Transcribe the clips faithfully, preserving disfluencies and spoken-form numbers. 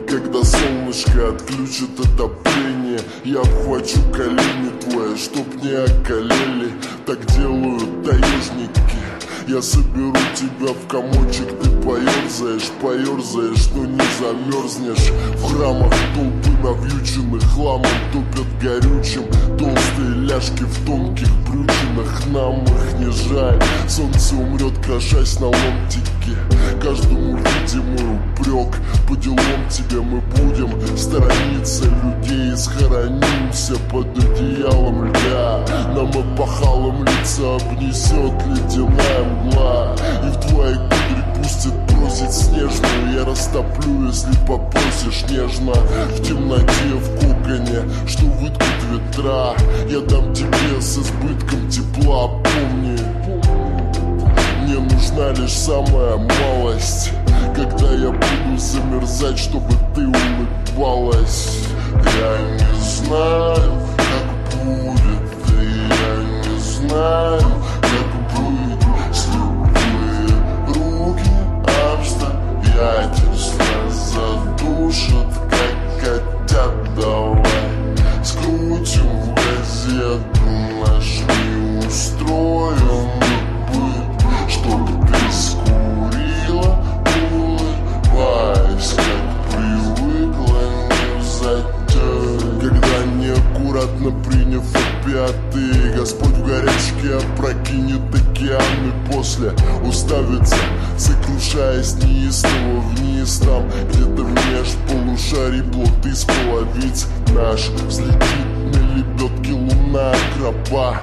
Когда солнышко отключит отопление, я обхвачу колени твои, чтоб не околели. Так делают таежники. Я соберу тебя в комочек, ты поерзаешь, поерзаешь, но не замерзнешь. В храмах толпы навьюченных хламом топят горючим. Толстые ляжки в тонких брючинах, нам их не жаль. Солнце умрет, крошась на ломтике. Каждому видимый упрек, по делам тебе мы будем сторониться людей. Схоронимся под одеялом льда. Нам опахалом лица обнесет ледяная мгла. И в твои кудри пустят бросить снежную. Я растоплю, если попросишь нежно. В темноте, в коконе, что выткут ветра. Я дам тебе с избытком тепла. Помни, мне нужна лишь самая малость, когда я буду замерзать, чтобы ты улыбалась. Я не знаю, как будет, и я не знаю, как быть. С любые руки обстоятельства задушат, как котят. Давай скрутим в газету наш неустроенный быт, чтоб ты скурила, улыбаясь, как привыкла, не взять. Когда неаккуратно приняв опиаты, Господь в горячке опрокинет океан и после уставится, сокрушаясь неистово вниз. Там где-то в межполушарий плод из половиц наш взлетит на лебедке луна акропа.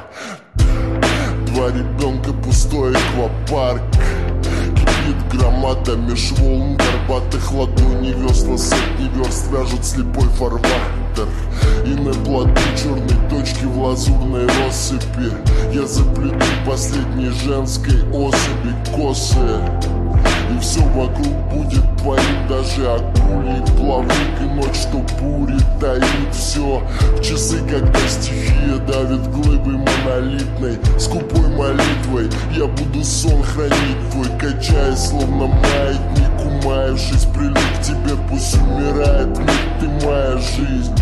Два ребенка, пустой аквапарк. Кипит громада меж волн горбатых ладоней. Весла сотни верст вяжут слепой фарватер. И на плоту черной точки в лазурной россыпи я заплету последней женской особи косы. И все вокруг будет твоим, даже акулий плавник. И ночь, что бури таит все. В часы, когда стихия давит глыбой монолитной, скупой молитвой я буду сон хранить твой, качаясь, словно маятник. Умаявшись, прилип к тебе, пусть умирает миг, ты моя жизнь.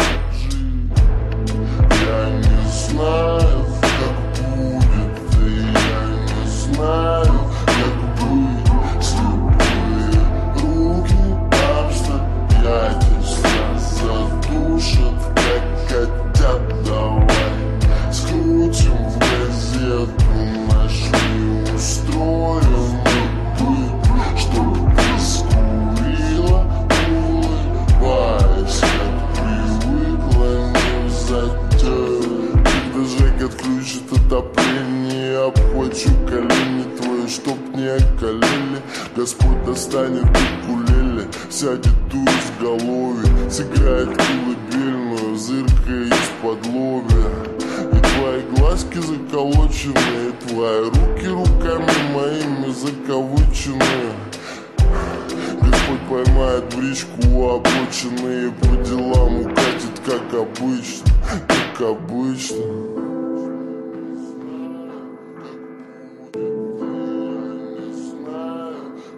Я не знаю, как будет, и я не знаю, как быть. С любые руки обстоятельства задушат, как котят. Давай скрутим в газету наш неустроенный быт, чтоб ты скурила, улыбаясь, как привыкла, не взять. Когда Жек отключит отопление, обхвачу колени твои, чтоб не околели. Господь достанет укулеле, сядет у изголовья, сыграет колыбельную, зыркая из-под лобья. И твои глазки заколоченные, твои руки руками моими закавыченные. Господь поймает бричку у обочины и по делам укатит, как обычно, как обычно.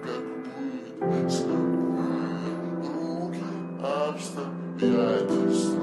С любые руки обстоятельства